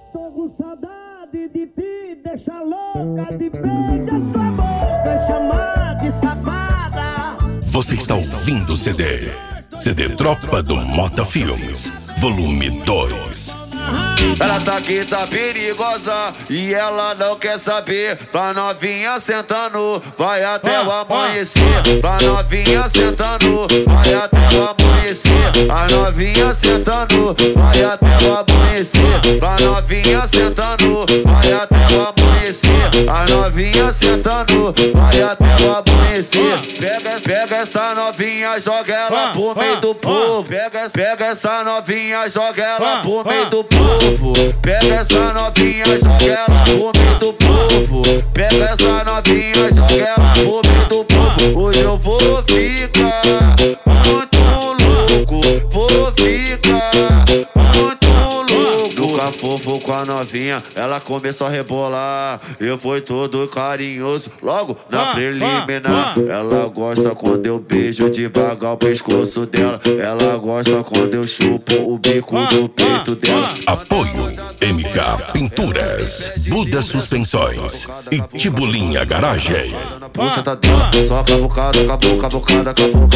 Tô com saudade de ti, deixa louca de beijar sua boca, chamar de safada. Você está ouvindo o CD Tropa do Mota Filmes, volume 2. Ela tá aqui, tá perigosa e ela não quer saber. Pra novinha sentando, vai até o amanhecer. Pra novinha sentando, vai até o amanhecer. A novinha sentando, vai até o amanhecer. Pra novinha sentando, vai até o amanhecer. A novinha sentando, vai até o amanhecer. Pega essa novinha, joga ela pro meio do povo. Pega essa novinha, joga ela pro meio do povo. Pega essa novinha, joga ela pro meio do povo. Pega essa novinha, joga ela pro meio do povo. Hoje eu vou ficar muito louco, vou ficar muito louco. Nunca fofo com a novinha, ela começou a rebolar. Eu fui todo carinhoso, logo na preliminar. Ela gosta quando eu beijo devagar o pescoço dela. Ela gosta quando eu chupo o bico do peito dela. Apoio MK Pinturas, Buda Suspensões e Tibulinha Garagem. Buceta dela, só cavucada na buceta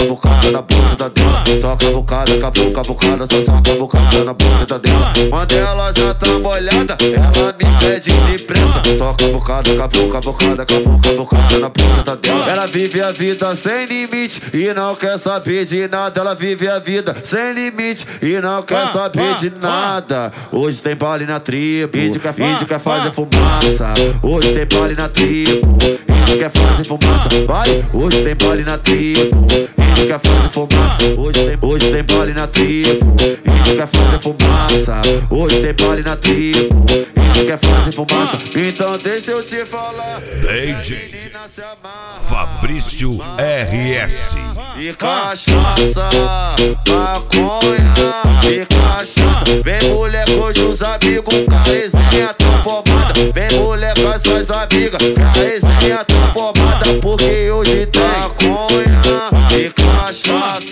dela. Só cavucada, só cavucada na buceta dela. Quando ela já tá molhada, ela me pede depressa. Só cavucada na buceta dela. Ela vive a vida sem limite e não quer saber de nada. Ela vive a vida sem limite e não quer saber de nada. Hoje tem baile na tribo, índio quer fazer fumaça. Hoje tem baile na tribo, índio quer fazer fumaça. Vai, hoje tem baile na tribo, índio quer fazer fumaça. Hoje tem baile na tribo, índio quer fazer fumaça. Hoje tem baile na tribo, índio quer fazer fumaça. Então deixa eu te falar, DJ Fabrício RS. E cachaça, maconha e cachaça. Vem mulher com os amigos, com a resenha tá formada. Vem mulher com as suas amigas, com a resenha tá formada. Porque hoje tem maconha e cachaça.